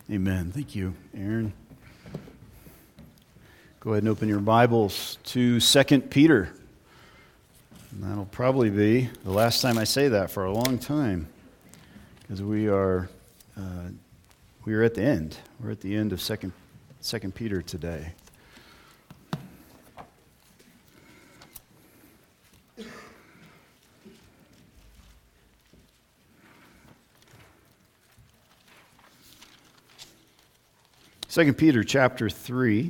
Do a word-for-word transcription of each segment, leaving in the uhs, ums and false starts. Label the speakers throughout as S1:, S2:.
S1: Amen. Thank you, Aaron. Go ahead and open your Bibles to Second Peter. And that'll probably be the last time I say that for a long time, because we are uh, we are at the end. We're at the end of Second Second Peter today. Second Peter chapter three.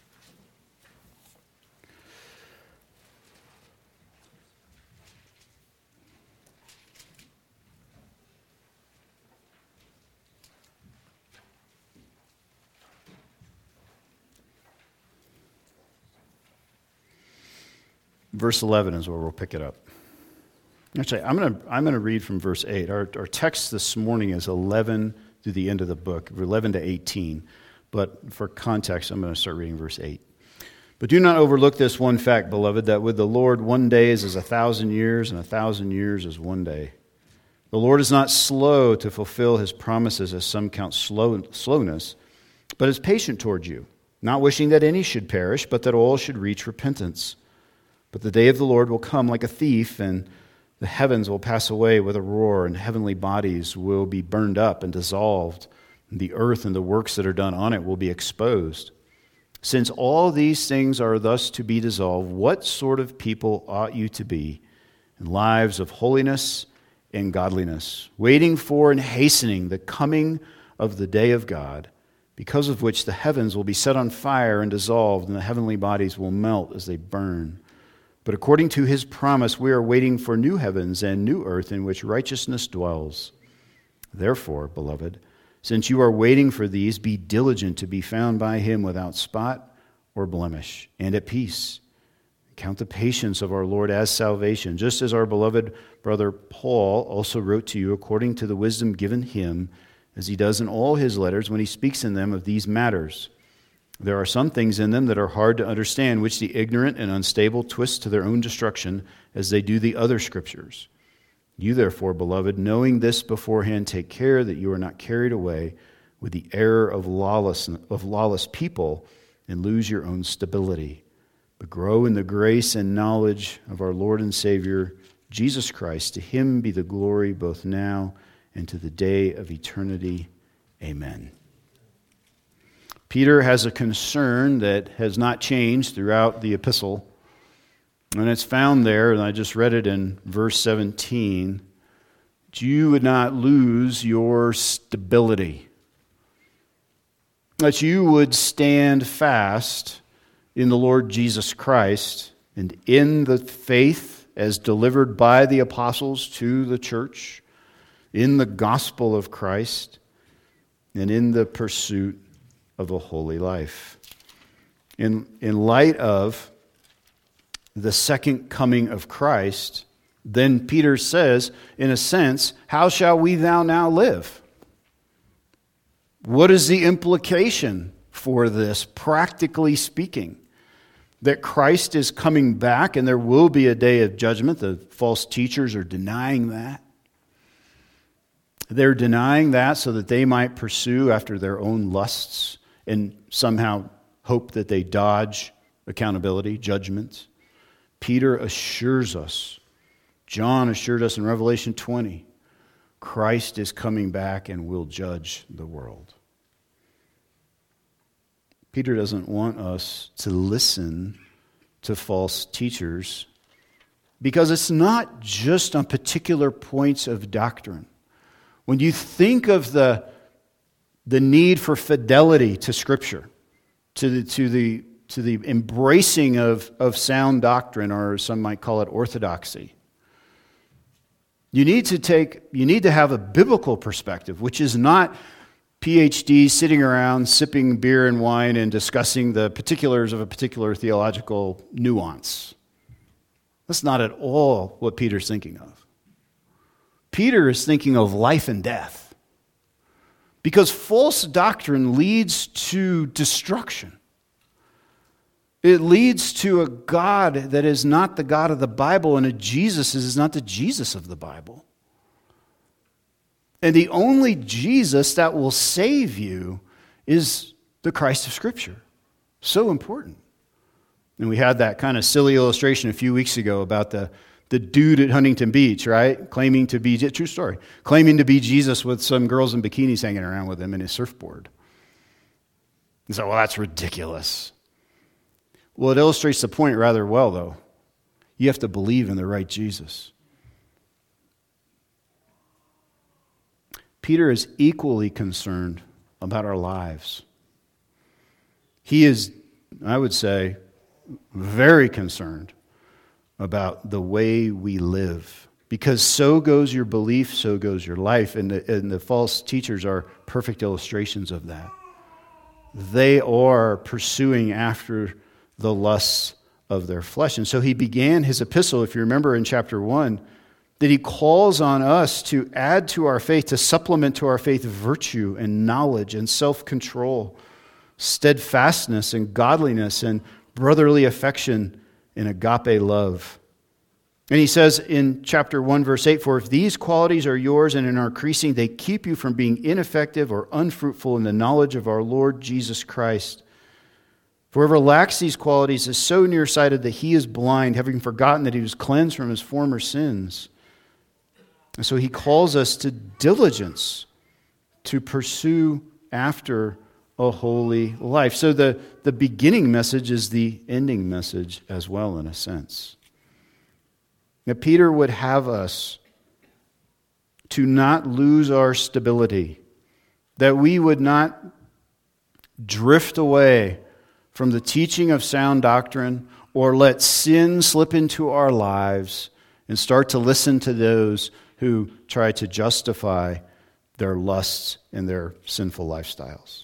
S1: Verse eleven is where we'll pick it up. Actually, I'm going to I'm going to read from verse eight. Our, our text this morning is eleven through the end of the book, eleven to eighteen. But for context, I'm going to start reading verse eight. But do not overlook this one fact, beloved, that with the Lord one day is as a thousand years, and a thousand years is one day. The Lord is not slow to fulfill his promises, as some count slow, slowness, but is patient toward you, not wishing that any should perish, but that all should reach repentance. But the day of the Lord will come like a thief, and the heavens will pass away with a roar, and heavenly bodies will be burned up and dissolved. The earth and the works that are done on it will be exposed. Since all these things are thus to be dissolved, what sort of people ought you to be in lives of holiness and godliness, waiting for and hastening the coming of the day of God, because of which the heavens will be set on fire and dissolved, and the heavenly bodies will melt as they burn. But according to his promise, we are waiting for new heavens and new earth in which righteousness dwells. Therefore, beloved, since you are waiting for these, be diligent to be found by him without spot or blemish, and at peace. Count the patience of our Lord as salvation, just as our beloved brother Paul also wrote to you according to the wisdom given him, as he does in all his letters when he speaks in them of these matters. There are some things in them that are hard to understand, which the ignorant and unstable twist to their own destruction, as they do the other scriptures. You therefore, beloved, knowing this beforehand, take care that you are not carried away with the error of lawless, of lawless people and lose your own stability, but grow in the grace and knowledge of our Lord and Savior, Jesus Christ. To him be the glory both now and to the day of eternity. Amen. Peter has a concern that has not changed throughout the epistle. And it's found there, and I just read it in verse seventeen, that you would not lose your stability. That you would stand fast in the Lord Jesus Christ and in the faith as delivered by the apostles to the church, in the gospel of Christ, and in the pursuit of a holy life. In, in light of the second coming of Christ, then Peter says, in a sense, how shall we thou now live? What is the implication for this, practically speaking? That Christ is coming back and there will be a day of judgment. The false teachers are denying that. They're denying that so that they might pursue after their own lusts and somehow hope that they dodge accountability, judgment. Peter assures us, John assured us in Revelation twenty, Christ is coming back and will judge the world. Peter doesn't want us to listen to false teachers because it's not just on particular points of doctrine. When you think of the, the need for fidelity to Scripture, to the, to the to the embracing of, of sound doctrine, or some might call it orthodoxy. You need to take, you need to have a biblical perspective, which is not P H Ds sitting around sipping beer and wine and discussing the particulars of a particular theological nuance. That's not at all what Peter's thinking of. Peter is thinking of life and death, because false doctrine leads to destruction. It leads to a God that is not the God of the Bible, and a Jesus that is not the Jesus of the Bible. And the only Jesus that will save you is the Christ of Scripture. So important. And we had that kind of silly illustration a few weeks ago about the, the dude at Huntington Beach, right? Claiming to be, true story, claiming to be Jesus with some girls in bikinis hanging around with him and his surfboard. And so, well, that's ridiculous. Well, it illustrates the point rather well, though. You have to believe in the right Jesus. Peter is equally concerned about our lives. He is, I would say, very concerned about the way we live. Because so goes your belief, so goes your life. And the, and the false teachers are perfect illustrations of that. They are pursuing after the lusts of their flesh. And so he began his epistle, if you remember in chapter one, that he calls on us to add to our faith, to supplement to our faith virtue and knowledge and self-control, steadfastness and godliness and brotherly affection and agape love. And he says in chapter one, verse eight, for if these qualities are yours and are increasing, they keep you from being ineffective or unfruitful in the knowledge of our Lord Jesus Christ. For whoever lacks these qualities is so nearsighted that he is blind, having forgotten that he was cleansed from his former sins. And so he calls us to diligence, to pursue after a holy life. So the, the beginning message is the ending message as well, in a sense. Now, Peter would have us to not lose our stability, that we would not drift away from the teaching of sound doctrine or let sin slip into our lives and start to listen to those who try to justify their lusts and their sinful lifestyles.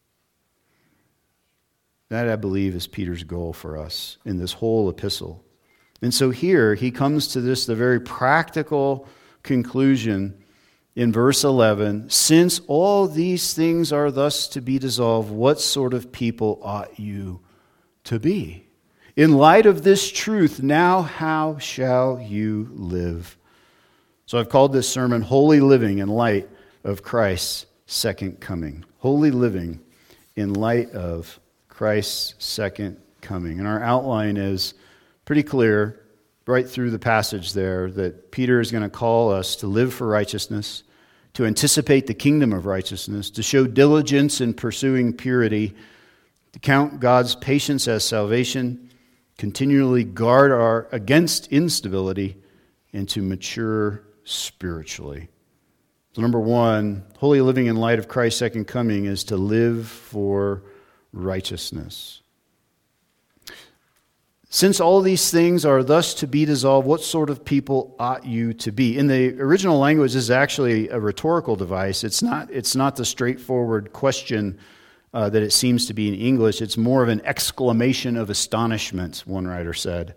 S1: That, I believe, is Peter's goal for us in this whole epistle. And so here he comes to this, the very practical conclusion in verse eleven. Since all these things are thus to be dissolved, what sort of people ought you to be? In light of this truth, now how shall you live? So I've called this sermon Holy Living in Light of Christ's Second Coming. Holy Living in Light of Christ's Second Coming. And our outline is pretty clear right through the passage there that Peter is going to call us to live for righteousness, to anticipate the kingdom of righteousness, to show diligence in pursuing purity, to count God's patience as salvation, continually guard our against instability, and to mature spiritually. So number one, holy living in light of Christ's second coming is to live for righteousness. Since all these things are thus to be dissolved, what sort of people ought you to be? In the original language, this is actually a rhetorical device. It's not, it's not the straightforward question uh, that it seems to be in English. It's more of an exclamation of astonishment, one writer said.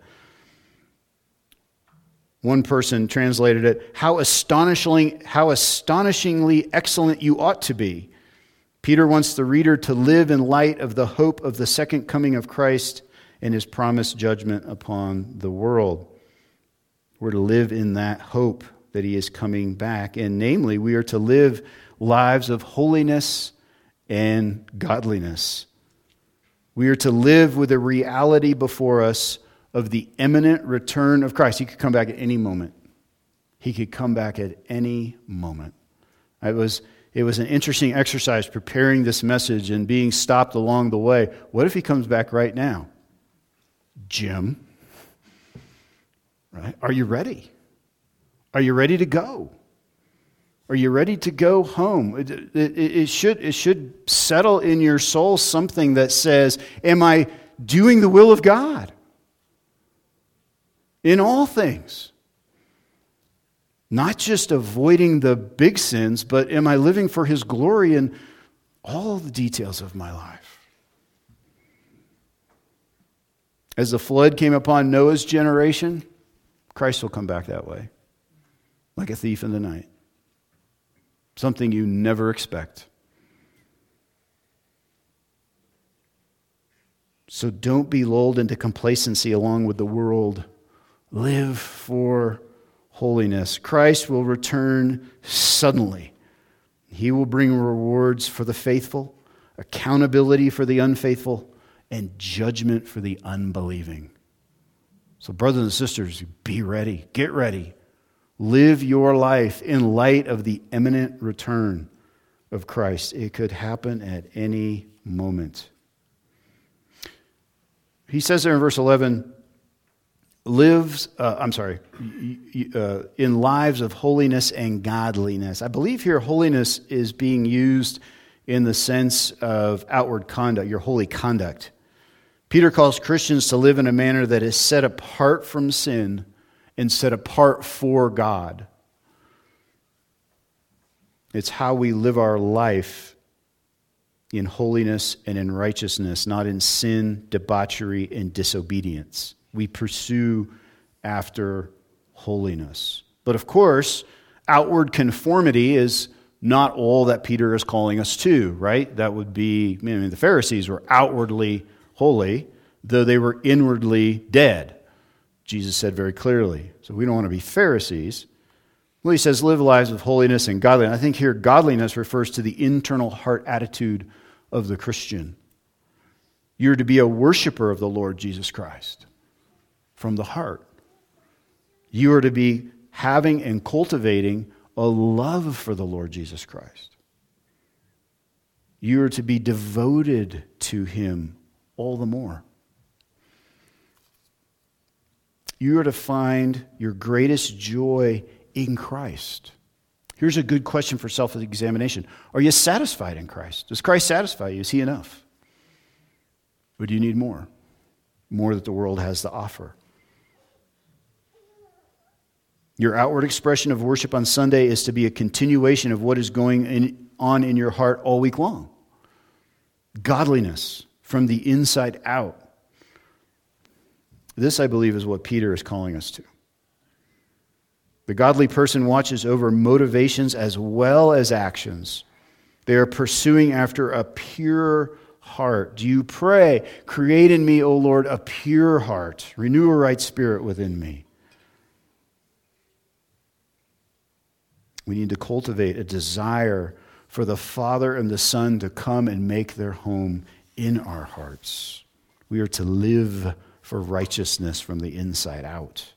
S1: One person translated it, how astonishingly, how astonishingly excellent you ought to be. Peter wants the reader to live in light of the hope of the second coming of Christ and his promised judgment upon the world. We're to live in that hope that he is coming back. And namely, we are to live lives of holiness and godliness. We are to live with a reality before us of the imminent return of Christ. He could come back at any moment. He could come back at any moment. It was, it was an interesting exercise preparing this message and being stopped along the way. What if he comes back right now? Jim, right? Are you ready? Are you ready to go? Are you ready to go home? It, it, it should, it should settle in your soul something that says, am I doing the will of God? In all things. Not just avoiding the big sins, but am I living for his glory in all the details of my life? As the flood came upon Noah's generation, Christ will come back that way, like a thief in the night. Something you never expect. So don't be lulled into complacency along with the world. Live for holiness. Christ will return suddenly, He will bring rewards for the faithful, accountability for the unfaithful, and judgment for the unbelieving. So brothers and sisters, be ready. Get ready. Live your life in light of the imminent return of Christ. It could happen at any moment. He says there in verse eleven, lives, uh, I'm sorry, uh, in lives of holiness and godliness. I believe here holiness is being used in the sense of outward conduct, your holy conduct. Peter calls Christians to live in a manner that is set apart from sin and set apart for God. It's how we live our life in holiness and in righteousness, not in sin, debauchery, and disobedience. We pursue after holiness. But of course, outward conformity is not all that Peter is calling us to, right? That would be, I mean, the Pharisees were outwardly holy, though they were inwardly dead. Jesus said very clearly. So we don't want to be Pharisees. Well, he says, live lives of holiness and godliness. I think here godliness refers to the internal heart attitude of the Christian. You're to be a worshiper of the Lord Jesus Christ from the heart. You are to be having and cultivating a love for the Lord Jesus Christ. You are to be devoted to Him all the more. You are to find your greatest joy in Christ. Here's a good question for self-examination. Are you satisfied in Christ? Does Christ satisfy you? Is He enough? Or do you need more? More that the world has to offer. Your outward expression of worship on Sunday is to be a continuation of what is going in, on in your heart all week long. Godliness from the inside out. This, I believe, is what Peter is calling us to. The godly person watches over motivations as well as actions. They are pursuing after a pure heart. Do you pray, create in me, O Lord, a pure heart. Renew a right spirit within me. We need to cultivate a desire for the Father and the Son to come and make their home in our hearts. We are to live for righteousness from the inside out.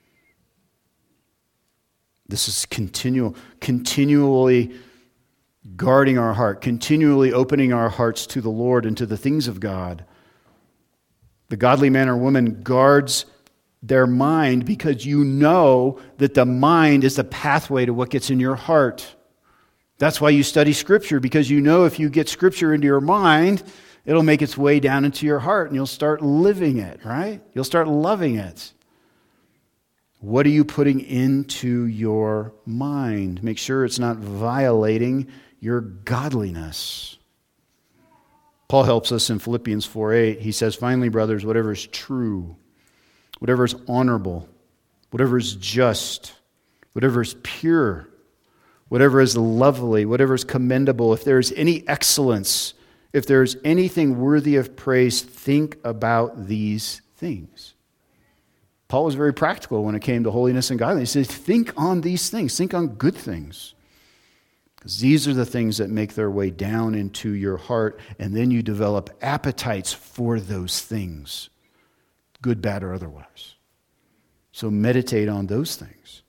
S1: This is continual, continually guarding our heart, continually opening our hearts to the Lord and to the things of God. The godly man or woman guards their mind because you know that the mind is the pathway to what gets in your heart. That's why you study Scripture, because you know if you get Scripture into your mind, it'll make its way down into your heart and you'll start living it, right? You'll start loving it. What are you putting into your mind? Make sure it's not violating your godliness. Paul helps us in Philippians four eight. He says, finally, brothers, whatever is true, whatever is honorable, whatever is just, whatever is pure, whatever is lovely, whatever is commendable, if there is any excellence, if there is anything worthy of praise, think about these things. Paul was very practical when it came to holiness and godliness. He says, think on these things. Think on good things. Because these are the things that make their way down into your heart, and then you develop appetites for those things, good, bad, or otherwise. So meditate on those things.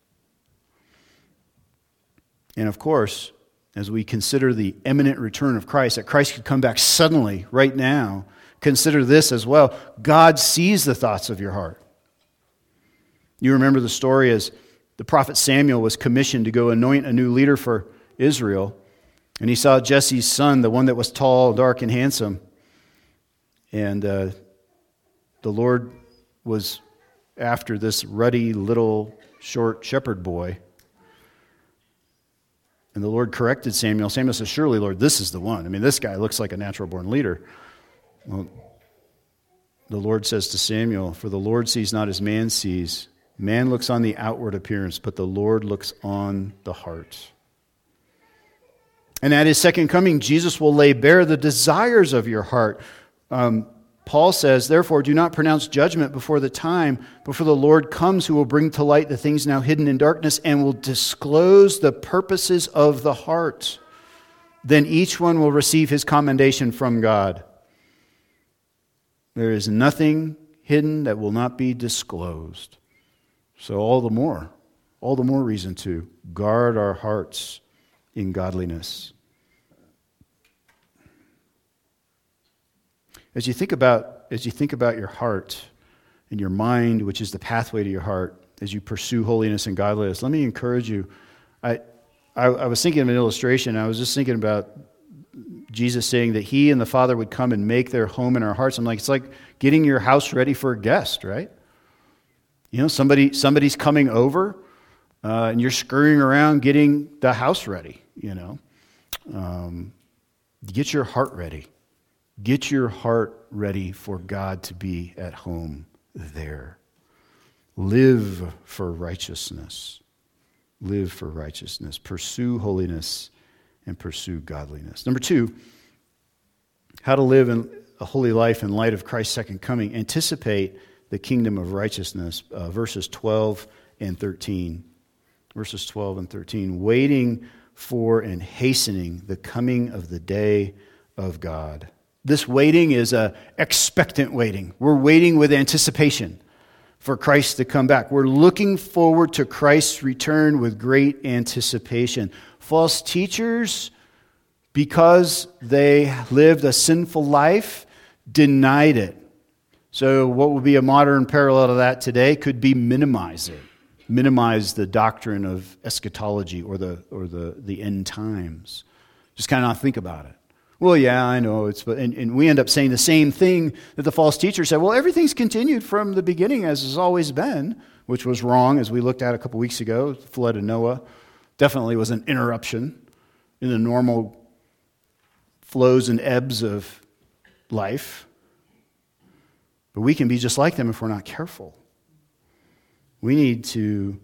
S1: And of course, as we consider the imminent return of Christ, that Christ could come back suddenly, right now, consider this as well. God sees the thoughts of your heart. You remember the story as the prophet Samuel was commissioned to go anoint a new leader for Israel. And he saw Jesse's son, the one that was tall, dark, and handsome. And uh, the Lord was after this ruddy, little, short shepherd boy. And the Lord corrected Samuel. Samuel says, surely, Lord, this is the one. I mean, this guy looks like a natural-born leader. Well, the Lord says to Samuel, for the Lord sees not as man sees. Man looks on the outward appearance, but the Lord looks on the heart. And at His second coming, Jesus will lay bare the desires of your heart. Um, Paul says, therefore, do not pronounce judgment before the time, before the Lord comes, who will bring to light the things now hidden in darkness and will disclose the purposes of the heart. then each one will receive his commendation from God. There is nothing hidden that will not be disclosed. So all the more, all the more reason to guard our hearts in godliness. As you think about, as you think about your heart and your mind, which is the pathway to your heart, as you pursue holiness and godliness, let me encourage you. I, I, I was thinking of an illustration. I was just thinking about Jesus saying that he and the Father would come and make their home in our hearts. I'm like, it's like getting your house ready for a guest, right? You know, somebody somebody's coming over, uh, and you're scurrying around getting the house ready, you know. Um, get your heart ready. Get your heart ready for God to be at home there. Live for righteousness. Live for righteousness. Pursue holiness and pursue godliness. Number two, how to live in a holy life in light of Christ's second coming. Anticipate the kingdom of righteousness. Uh, verses twelve and thirteen. Verses twelve and thirteen. Waiting for and hastening the coming of the day of God. This waiting is a expectant waiting. We're waiting with anticipation for Christ to come back. We're looking forward to Christ's return with great anticipation. False teachers, because they lived a sinful life, denied it. So what would be a modern parallel to that today could be minimize it. Minimize the doctrine of eschatology or the or the, the end times. Just kind of not think about it. Well, yeah, I know. It's and, and we end up saying the same thing that the false teacher said. Well, everything's continued from the beginning as has always been, which was wrong, as we looked at a couple weeks ago. The flood of Noah definitely was an interruption in the normal flows and ebbs of life. But we can be just like them if we're not careful. We need to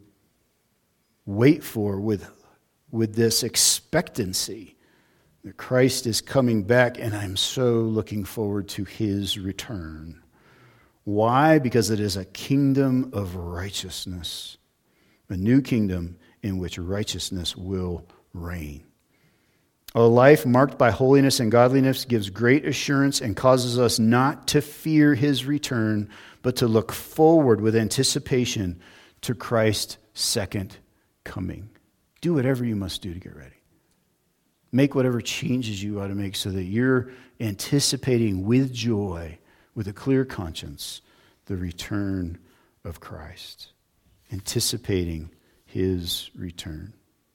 S1: wait for, with, with this expectancy, that Christ is coming back, and I'm so looking forward to his return. Why? Because it is a kingdom of righteousness, a new kingdom in which righteousness will reign. A life marked by holiness and godliness gives great assurance and causes us not to fear his return, but to look forward with anticipation to Christ's second coming. Do whatever you must do to get ready. Make whatever changes you ought to make so that you're anticipating with joy, with a clear conscience, the return of Christ. Anticipating his return.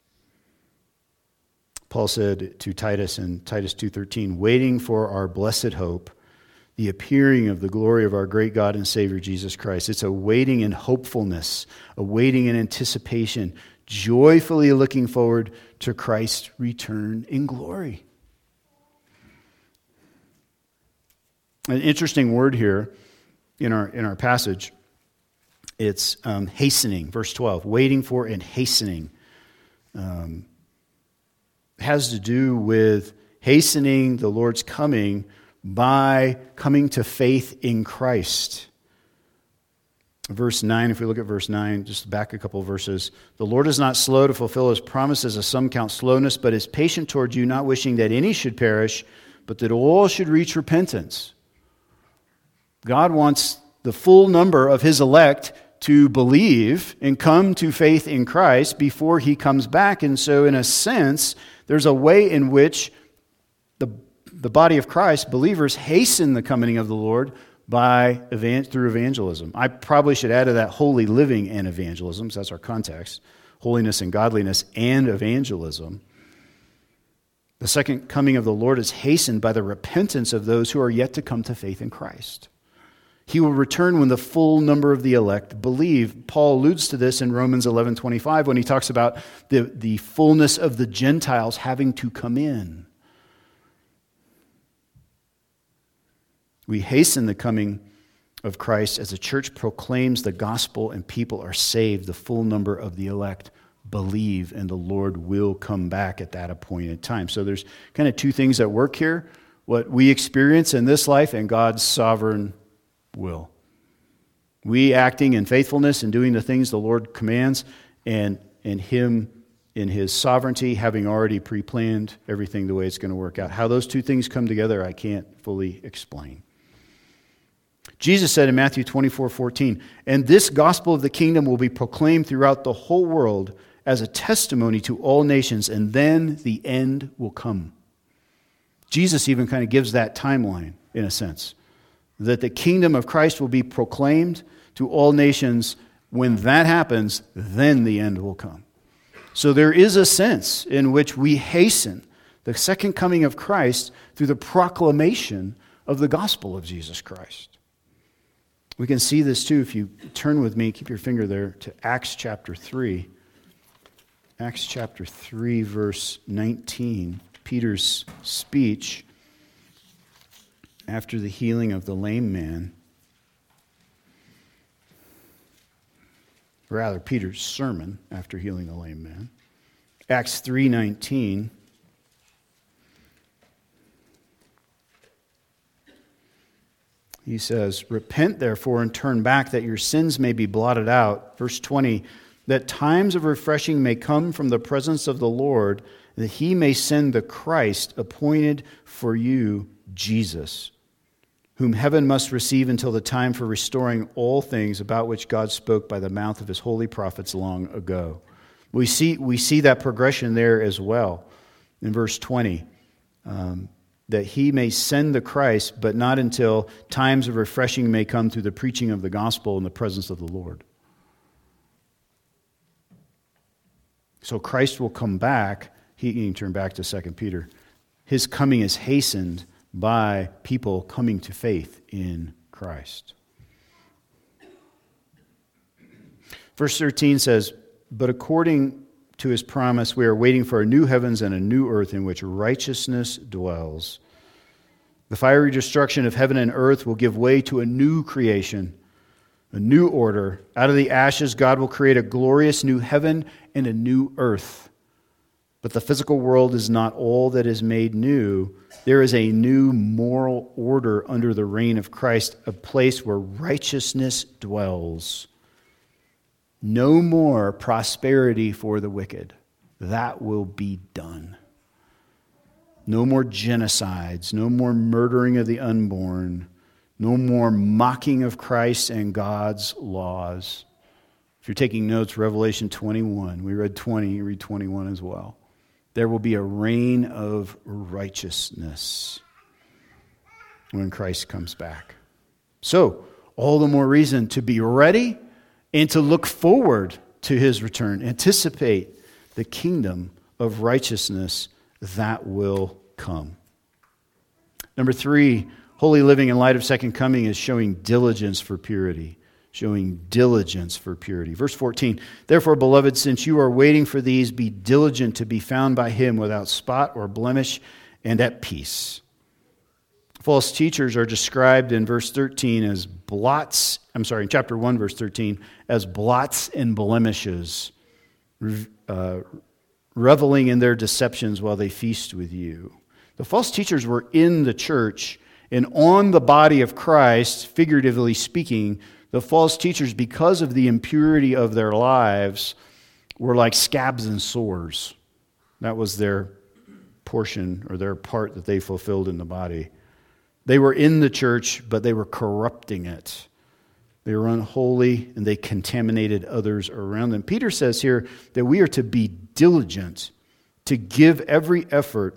S1: Paul said to Titus in Titus two thirteen, waiting for our blessed hope, the appearing of the glory of our great God and Savior Jesus Christ. It's a waiting in hopefulness, a waiting in anticipation, joyfully looking forward to Christ's return in glory. An interesting word here in our in our passage. It's um, hastening, verse twelve, waiting for and hastening. Um, has to do with hastening the Lord's coming by coming to faith in Christ. Verse nine, if we look at verse nine, just back a couple of verses. The Lord is not slow to fulfill his promises, as some count slowness, but is patient toward you, not wishing that any should perish, but that all should reach repentance. God wants the full number of his elect to believe and come to faith in Christ before he comes back. And so, in a sense, there's a way in which the, the body of Christ, believers, hasten the coming of the Lord by evan- through evangelism. I probably should add to that holy living and evangelism, so that's our context. Holiness and godliness and evangelism. The second coming of the Lord is hastened by the repentance of those who are yet to come to faith in Christ. He will return when the full number of the elect believe. Paul alludes to this in Romans eleven twenty-five when he talks about the, the fullness of the Gentiles having to come in. We hasten the coming of Christ as the church proclaims the gospel and people are saved. The full number of the elect believe, and the Lord will come back at that appointed time. So there's kind of two things at work here. What we experience in this life and God's sovereign will. We acting in faithfulness and doing the things the Lord commands, and, and him in his sovereignty, having already pre-planned everything the way it's going to work out. How those two things come together, I can't fully explain. Jesus said in Matthew twenty-four fourteen, "And this gospel of the kingdom will be proclaimed throughout the whole world as a testimony to all nations, and then the end will come." Jesus even kind of gives that timeline, in a sense, that the kingdom of Christ will be proclaimed to all nations. When that happens, then the end will come. So there is a sense in which we hasten the second coming of Christ through the proclamation of the gospel of Jesus Christ. We can see this too if you turn with me, keep your finger there, to Acts chapter three. Acts chapter three, verse nineteen. Peter's speech after the healing of the lame man. Rather, Peter's sermon after healing the lame man. Acts three nineteen. He says, "Repent therefore and turn back, that your sins may be blotted out." Verse twenty, "That times of refreshing may come from the presence of the Lord, that he may send the Christ appointed for you, Jesus, whom heaven must receive until the time for restoring all things, about which God spoke by the mouth of his holy prophets long ago." We see, we see that progression there as well in verse twenty, um, that he may send the Christ, but not until times of refreshing may come through the preaching of the gospel in the presence of the Lord. So Christ will come back. He, you can turn back to Second Peter. His coming is hastened by people coming to faith in Christ. Verse thirteen says, "But according to his promise, we are waiting for a new heavens and a new earth in which righteousness dwells. The fiery destruction of heaven and earth will give way to a new creation, a new order. Out of the ashes, God will create a glorious new heaven and a new earth. But the physical world is not all that is made new. There is a new moral order under the reign of Christ, a place where righteousness dwells. No more prosperity for the wicked. That will be done. No more genocides, no more murdering of the unborn, no more mocking of Christ and God's laws." If you're taking notes, Revelation twenty-one, we read twenty, you read twenty-one as well. There will be a reign of righteousness when Christ comes back. So, all the more reason to be ready and to look forward to his return. Anticipate the kingdom of righteousness that will come. Number three, holy living in light of second coming is showing diligence for purity. Showing diligence for purity. Verse fourteen, "Therefore, beloved, since you are waiting for these, be diligent to be found by him without spot or blemish and at peace." False teachers are described in verse thirteen as blots, I'm sorry, in chapter one, verse thirteen, as blots and blemishes, uh, reveling in their deceptions while they feast with you. The false teachers were in the church and on the body of Christ, figuratively speaking. The false teachers, because of the impurity of their lives, were like scabs and sores. That was their portion or their part that they fulfilled in the body. They were in the church, but they were corrupting it. They were unholy, and they contaminated others around them. Peter says here that we are to be diligent, to give every effort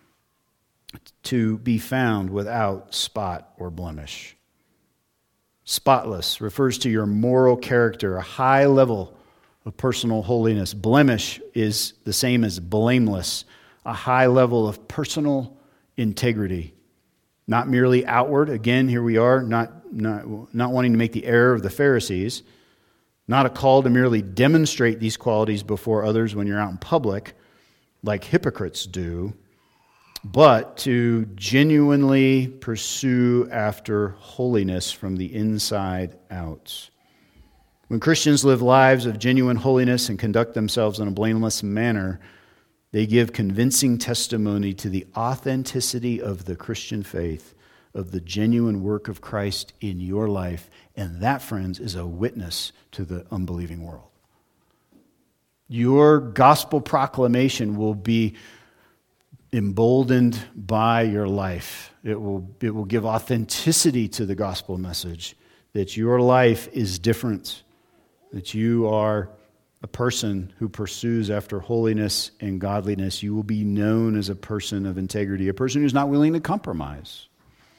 S1: to be found without spot or blemish. Spotless refers to your moral character, a high level of personal holiness. Blemish is the same as blameless, a high level of personal integrity. Not merely outward. Again, here we are, not, not, not wanting to make the error of the Pharisees. Not a call to merely demonstrate these qualities before others when you're out in public, like hypocrites do, but to genuinely pursue after holiness from the inside out. When Christians live lives of genuine holiness and conduct themselves in a blameless manner, they give convincing testimony to the authenticity of the Christian faith, of the genuine work of Christ in your life, and that, friends, is a witness to the unbelieving world. Your gospel proclamation will be emboldened by your life. It will, it will give authenticity to the gospel message, that your life is different, that you are a person who pursues after holiness and godliness. You will be known as a person of integrity, a person who's not willing to compromise.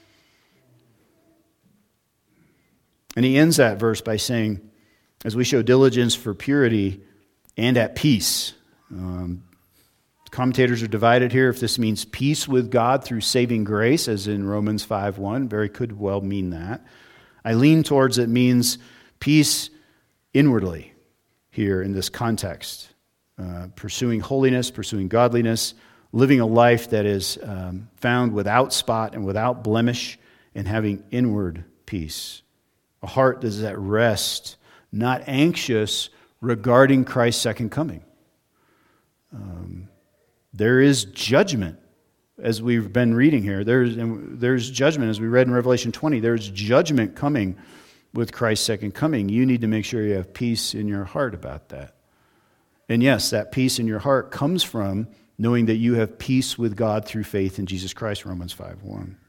S1: And he ends that verse by saying, as we show diligence for purity and at peace. Um, commentators are divided here if this means peace with God through saving grace, as in Romans five one. Very could well mean that. I lean towards it means peace inwardly here in this context. Uh, pursuing holiness, pursuing godliness, living a life that is um, found without spot and without blemish, and having inward peace. A heart that is at rest, not anxious regarding Christ's second coming. Um, there is judgment, as we've been reading here. There's, there's judgment, as we read in Revelation twenty. There's judgment coming with Christ's second coming. You need to make sure you have peace in your heart about that. And yes, that peace in your heart comes from knowing that you have peace with God through faith in Jesus Christ, Romans five one.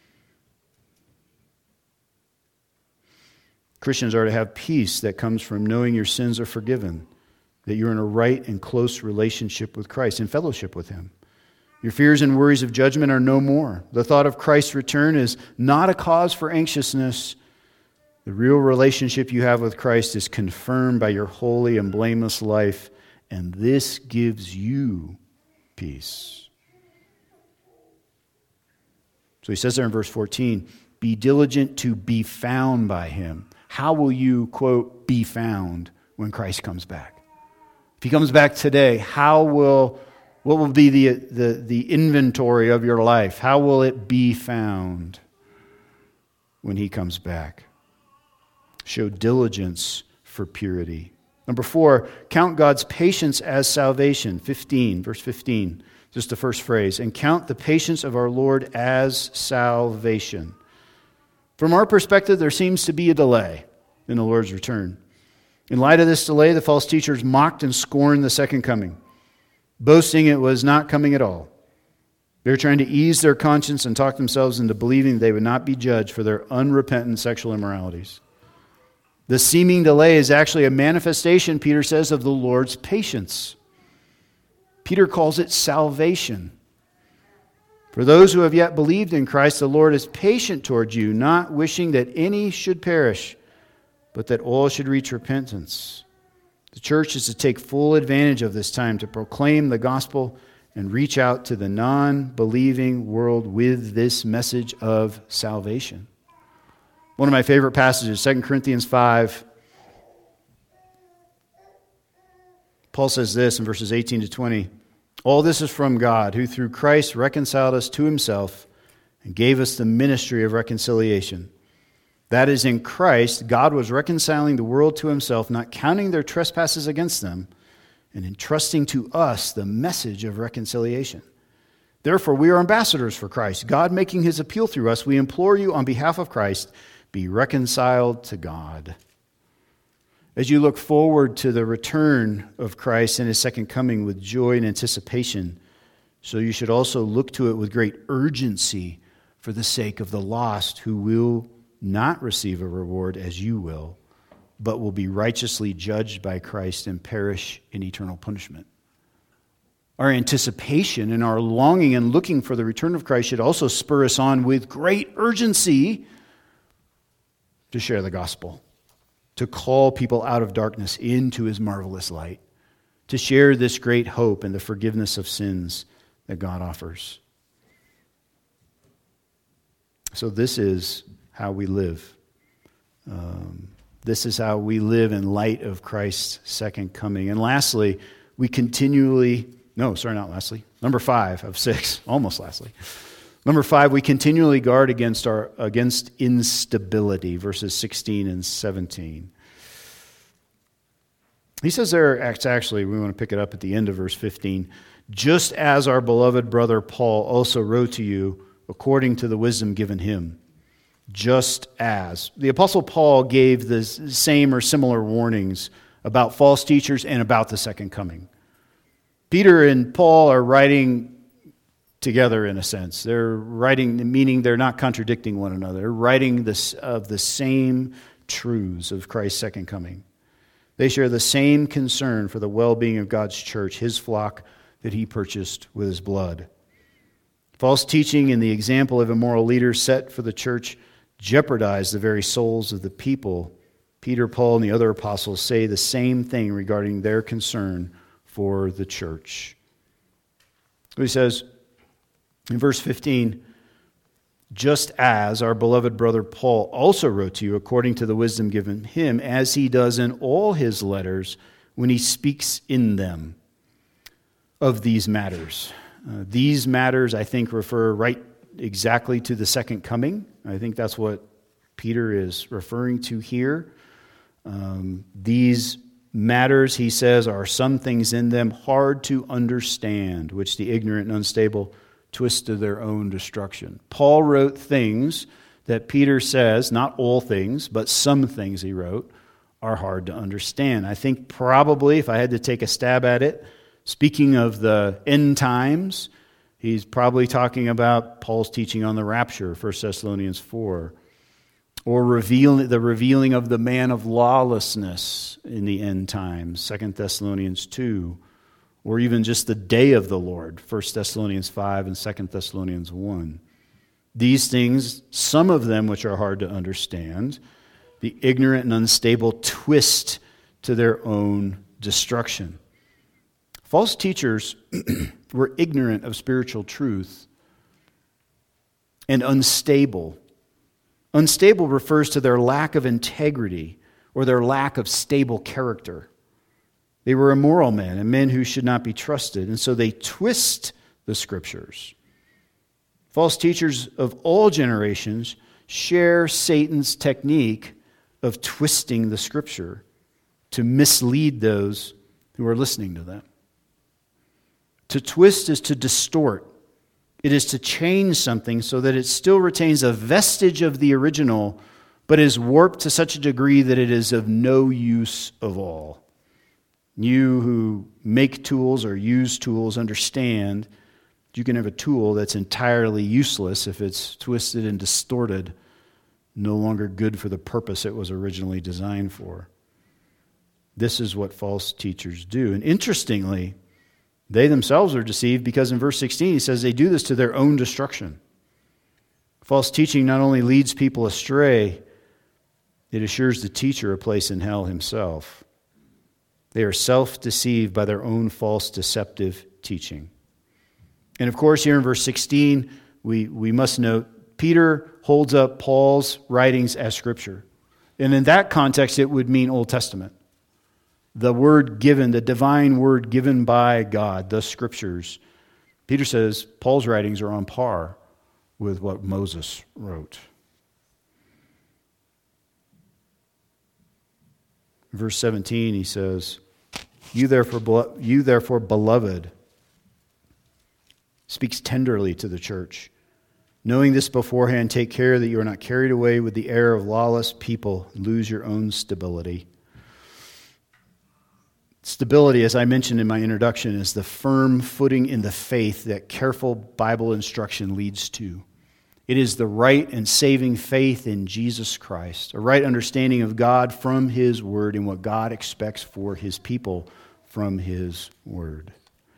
S1: Christians are to have peace that comes from knowing your sins are forgiven, that you're in a right and close relationship with Christ, in fellowship with Him. Your fears and worries of judgment are no more. The thought of Christ's return is not a cause for anxiousness. The real relationship you have with Christ is confirmed by your holy and blameless life, and this gives you peace. So he says there in verse fourteen, be diligent to be found by Him. How will you, quote, be found when Christ comes back? If He comes back today, how will, what will be the, the, the inventory of your life? How will it be found when He comes back? Show diligence for purity. Number four, count God's patience as salvation. fifteen, verse fifteen, just the first phrase. And count the patience of our Lord as salvation. From our perspective, there seems to be a delay in the Lord's return. In light of this delay, the false teachers mocked and scorned the second coming, boasting it was not coming at all. They were trying to ease their conscience and talk themselves into believing they would not be judged for their unrepentant sexual immoralities. The seeming delay is actually a manifestation, Peter says, of the Lord's patience. Peter calls it salvation. For those who have yet believed in Christ, the Lord is patient toward you, not wishing that any should perish, but that all should reach repentance. The church is to take full advantage of this time to proclaim the gospel and reach out to the non-believing world with this message of salvation. One of my favorite passages, Second Corinthians five. Paul says this in verses eighteen to twenty. All this is from God, who through Christ reconciled us to Himself and gave us the ministry of reconciliation. That is, in Christ, God was reconciling the world to Himself, not counting their trespasses against them, and entrusting to us the message of reconciliation. Therefore, we are ambassadors for Christ, God making His appeal through us. We implore you on behalf of Christ, be reconciled to God. As you look forward to the return of Christ and His second coming with joy and anticipation, so you should also look to it with great urgency for the sake of the lost who will not receive a reward as you will, but will be righteously judged by Christ and perish in eternal punishment. Our anticipation and our longing and looking for the return of Christ should also spur us on with great urgency to share the gospel, to call people out of darkness into His marvelous light, to share this great hope and the forgiveness of sins that God offers. So this is how we live. Um, this is how we live in light of Christ's second coming. And lastly, we continually, no, sorry, not lastly, number five of six, almost lastly. Number five, we continually guard against our against instability, verses sixteen and seventeen. He says there, actually, we want to pick it up at the end of verse fifteen. Just as our beloved brother Paul also wrote to you according to the wisdom given him. Just as. The Apostle Paul gave the same or similar warnings about false teachers and about the second coming. Peter and Paul are writing together in a sense. They're writing, meaning they're not contradicting one another. They're writing this of the same truths of Christ's second coming. They share the same concern for the well-being of God's church, his flock that he purchased with his blood. False teaching and the example of immoral leaders set for the church jeopardize the very souls of the people. Peter, Paul, and the other apostles say the same thing regarding their concern for the church. He says in verse fifteen, just as our beloved brother Paul also wrote to you according to the wisdom given him, as he does in all his letters when he speaks in them of these matters. Uh, these matters, I think, refer right exactly to the second coming. I think that's what Peter is referring to here. Um, these matters, he says, are some things in them hard to understand, which the ignorant and unstable twist to their own destruction. Paul wrote things that Peter says, not all things, but some things he wrote, are hard to understand. I think probably, if I had to take a stab at it, speaking of the end times, he's probably talking about Paul's teaching on the rapture, First Thessalonians four, or reveal, the revealing of the man of lawlessness in the end times, Second Thessalonians two, or even just the day of the Lord, First Thessalonians five and Second Thessalonians one. These things, some of them which are hard to understand, the ignorant and unstable twist to their own destruction. False teachers were ignorant of spiritual truth and unstable. Unstable refers to their lack of integrity or their lack of stable character. They were immoral men and men who should not be trusted, and so they twist the Scriptures. False teachers of all generations share Satan's technique of twisting the Scripture to mislead those who are listening to them. To twist is to distort. It is to change something so that it still retains a vestige of the original, but is warped to such a degree that it is of no use of all. You who make tools or use tools understand you can have a tool that's entirely useless if it's twisted and distorted, no longer good for the purpose it was originally designed for. This is what false teachers do. And interestingly, they themselves are deceived because in verse sixteen he says they do this to their own destruction. False teaching not only leads people astray, it assures the teacher a place in hell himself. They are self-deceived by their own false deceptive teaching. And of course, here in verse sixteen, we, we must note, Peter holds up Paul's writings as Scripture. And in that context, it would mean Old Testament. The word given, the divine word given by God, the Scriptures. Peter says Paul's writings are on par with what Moses wrote. Verse seventeen, he says, You therefore, you therefore, beloved, speaks tenderly to the church. Knowing this beforehand, take care that you are not carried away with the error of lawless people, lose your own stability. Stability, as I mentioned in my introduction, is the firm footing in the faith that careful Bible instruction leads to. It is the right and saving faith in Jesus Christ, a right understanding of God from His Word and what God expects for His people from His Word.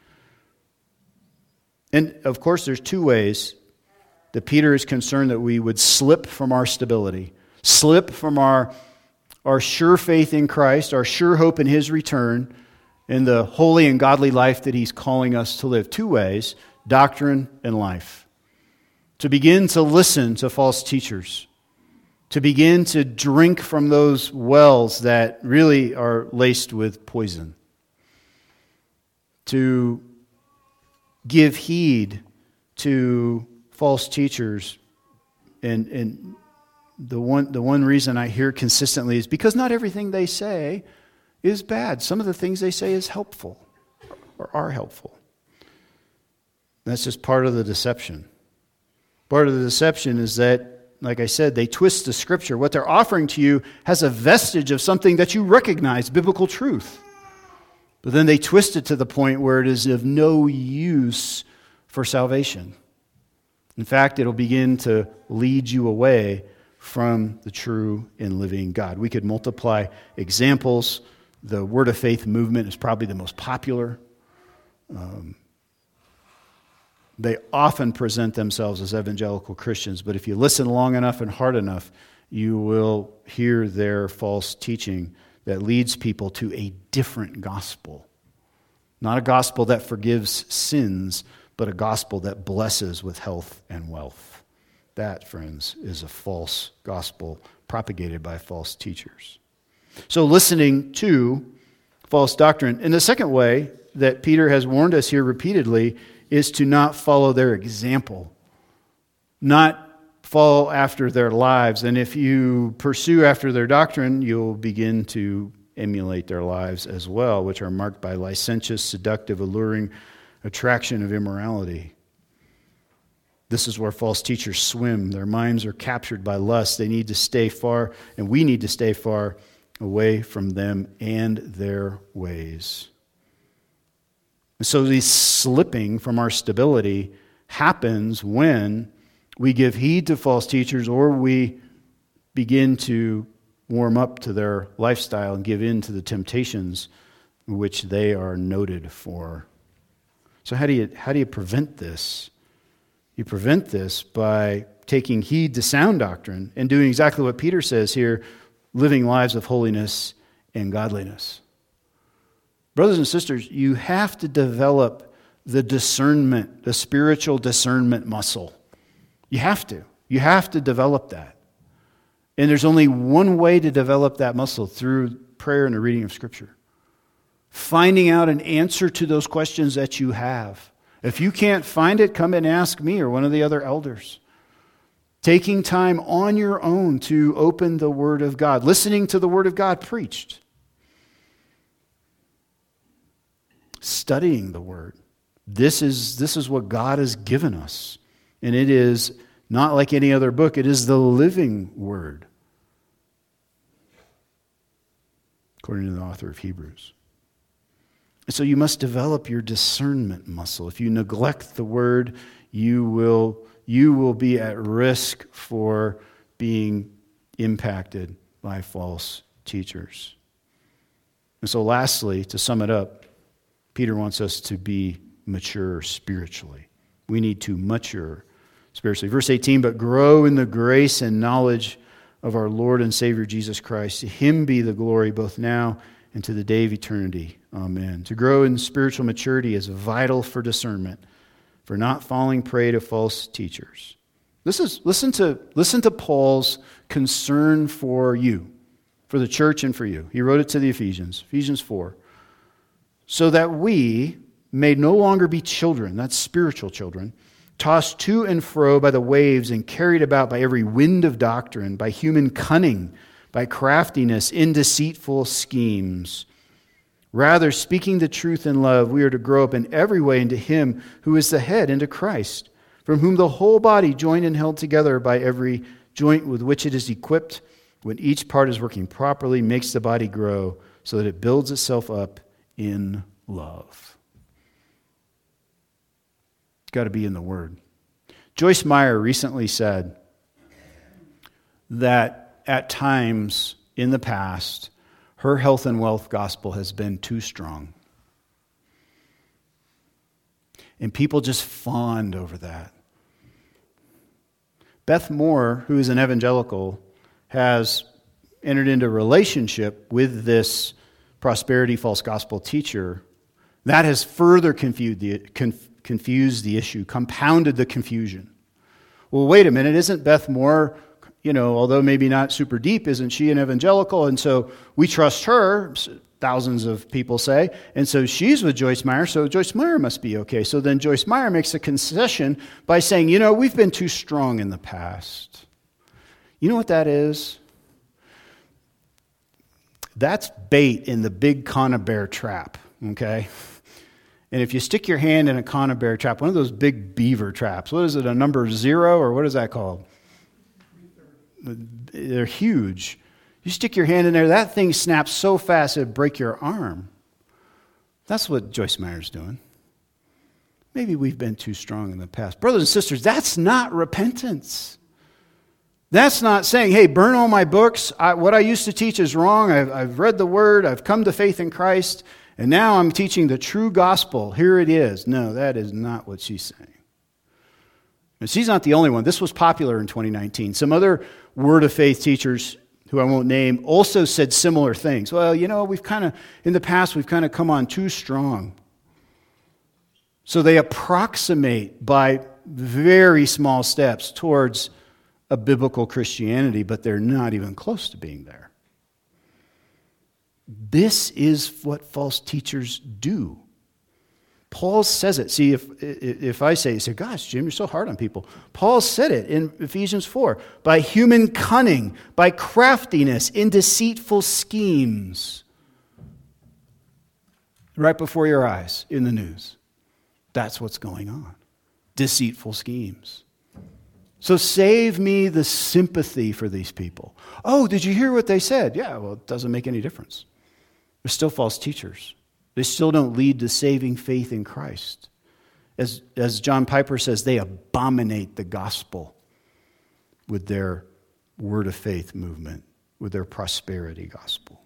S1: And of course, there's two ways that Peter is concerned that we would slip from our stability, slip from our, our sure faith in Christ, our sure hope in His return, and the holy and godly life that He's calling us to live. Two ways, doctrine and life. To begin to listen to false teachers, to begin to drink from those wells that really are laced with poison, to give heed to false teachers. And, and the one, the one reason I hear consistently is because not everything they say is bad. Some of the things they say is helpful or are helpful. That's just part of the deception. Part of the deception is that like I said, they twist the Scripture. What they're offering to you has a vestige of something that you recognize, biblical truth. But then they twist it to the point where it is of no use for salvation. In fact, it'll begin to lead you away from the true and living God. We could multiply examples. The Word of Faith movement is probably the most popular. Um, they often present themselves as evangelical Christians, but if you listen long enough and hard enough, you will hear their false teaching that leads people to a different gospel. Not a gospel that forgives sins, but a gospel that blesses with health and wealth. That, friends, is a false gospel propagated by false teachers. So listening to false doctrine. And the second way that Peter has warned us here repeatedly is to not follow their example, not follow after their lives. And if you pursue after their doctrine, you'll begin to emulate their lives as well, which are marked by licentious, seductive, alluring attraction of immorality. This is where false teachers swim. Their minds are captured by lust. They need to stay far, and we need to stay far away from them and their ways. And so this slipping from our stability happens when we give heed to false teachers or we begin to warm up to their lifestyle and give in to the temptations which they are noted for. So how do you how do you prevent this? You prevent this by taking heed to sound doctrine and doing exactly what Peter says here, living lives of holiness and godliness. Brothers and sisters, you have to develop the discernment, the spiritual discernment muscle. You have to. You have to develop that. And there's only one way to develop that muscle, through prayer and the reading of Scripture. Finding out an answer to those questions that you have. If you can't find it, come and ask me or one of the other elders. Taking time on your own to open the Word of God. Listening to the Word of God preached. Studying the Word. This is, this is what God has given us. And it is not like any other book. It is the living Word. According to the author of Hebrews. And so you must develop your discernment muscle. If you neglect the Word, you will, you will be at risk for being impacted by false teachers. And so lastly, to sum it up, Peter wants us to be mature spiritually. We need to mature spiritually. Verse eighteen, but grow in the grace and knowledge of our Lord and Savior Jesus Christ. To Him be the glory both now and to the day of eternity. Amen. To grow in spiritual maturity is vital for discernment, for not falling prey to false teachers. This is listen to listen to Paul's concern for you, for the church and for you. He wrote it to the Ephesians, Ephesians four. So that we may no longer be children, that's spiritual children, tossed to and fro by the waves and carried about by every wind of doctrine, by human cunning, by craftiness, in deceitful schemes. Rather, speaking the truth in love, we are to grow up in every way into Him who is the head, into Christ, from whom the whole body, joined and held together by every joint with which it is equipped, when each part is working properly, makes the body grow so that it builds itself up in love. It's got to be in the Word. Joyce Meyer recently said that at times in the past, her health and wealth gospel has been too strong. And people just fawned over that. Beth Moore, who is an evangelical, has entered into a relationship with this prosperity false gospel teacher. That has further confused the, conf, confused the issue, compounded the confusion. Well, wait a minute, isn't Beth Moore, you know, although maybe not super deep, isn't she an evangelical? And so we trust her, thousands of people say, and so she's with Joyce Meyer, so Joyce Meyer must be okay. So then Joyce Meyer makes a concession by saying, you know, we've been too strong in the past. You know what that is? That's bait in the big conibear trap, okay? And if you stick your hand in a conibear trap, one of those big beaver traps, what is it, a number zero, or what is that called? They're huge. You stick your hand in there, that thing snaps so fast it'd break your arm. That's what Joyce Meyer's doing. Maybe we've been too strong in the past. Brothers and sisters, that's not repentance. That's not saying, hey, burn all my books. I, what I used to teach is wrong. I've, I've read the Word. I've come to faith in Christ. And now I'm teaching the true gospel. Here it is. No, that is not what she's saying. And she's not the only one. This was popular in twenty nineteen. Some other Word of Faith teachers, who I won't name, also said similar things. Well, you know, we've kind of, in the past, we've kind of come on too strong. So they approximate by very small steps towards a biblical Christianity, but they're not even close to being there. This is what false teachers do. Paul says it. See, if if I say, you say, gosh, Jim, you're so hard on people. Paul said it in Ephesians four. By human cunning, by craftiness, in deceitful schemes. Right before your eyes in the news. That's what's going on. Deceitful schemes. So save me the sympathy for these people. Oh, did you hear what they said? Yeah, well, it doesn't make any difference. They're still false teachers. They still don't lead to saving faith in Christ. As, as John Piper says, they abominate the gospel with their word of faith movement, with their prosperity gospel.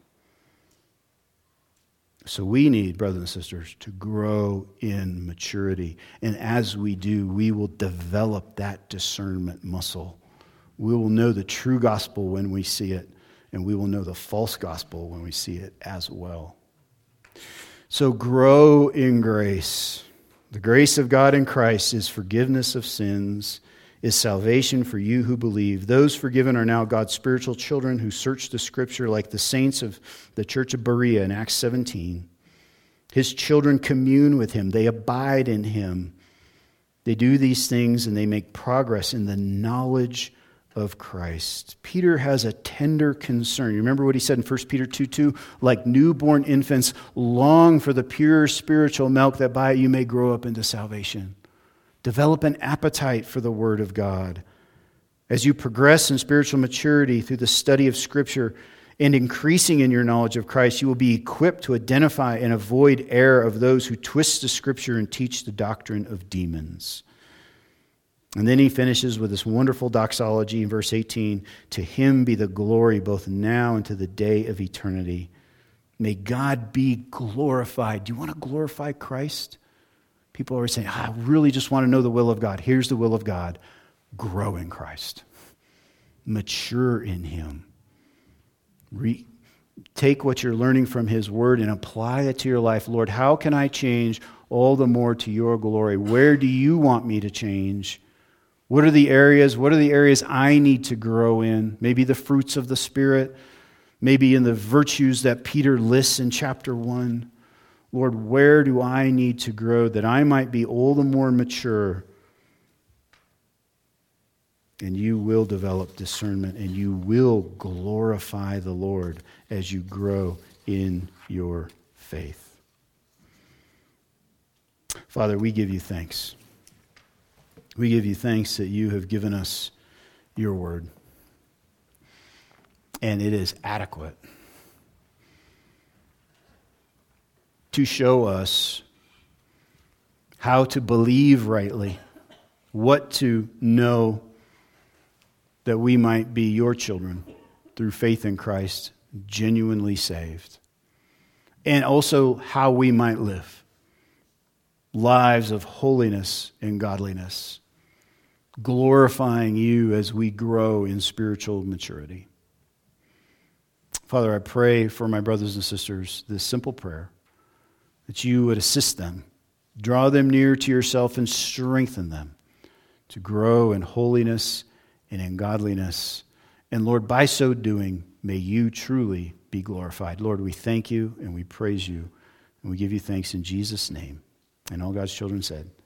S1: So we need, brothers and sisters, to grow in maturity. And as we do, we will develop that discernment muscle. We will know the true gospel when we see it, and we will know the false gospel when we see it as well. So grow in grace. The grace of God in Christ is forgiveness of sins, is salvation for you who believe. Those forgiven are now God's spiritual children who search the Scripture like the saints of the church of Berea in Acts seventeen. His children commune with Him. They abide in Him. They do these things and they make progress in the knowledge of Christ. Peter has a tender concern. You remember what he said in First Peter two two? Like newborn infants, long for the pure spiritual milk that by it you may grow up into salvation. Develop an appetite for the Word of God. As you progress in spiritual maturity through the study of Scripture and increasing in your knowledge of Christ, you will be equipped to identify and avoid error of those who twist the Scripture and teach the doctrine of demons. And then he finishes with this wonderful doxology in verse eighteen. To Him be the glory both now and to the day of eternity. May God be glorified. Do you want to glorify Christ? People are saying, I really just want to know the will of God. Here's the will of God. Grow in Christ. Mature in Him. Re- take what you're learning from His Word and apply it to your life. Lord, how can I change all the more to your glory? Where do you want me to change? What are the areas? What are the areas I need to grow in? Maybe the fruits of the Spirit. Maybe in the virtues that Peter lists in chapter one. Lord, where do I need to grow that I might be all the more mature? And you will develop discernment and you will glorify the Lord as you grow in your faith. Father, we give you thanks. We give you thanks that you have given us your word. And it is adequate to show us how to believe rightly, what to know that we might be your children through faith in Christ, genuinely saved. And also how we might live lives of holiness and godliness, glorifying you as we grow in spiritual maturity. Father, I pray for my brothers and sisters this simple prayer, that you would assist them, draw them near to yourself and strengthen them to grow in holiness and in godliness. And Lord, by so doing, may you truly be glorified. Lord, we thank you and we praise you and we give you thanks in Jesus' name. And all God's children said,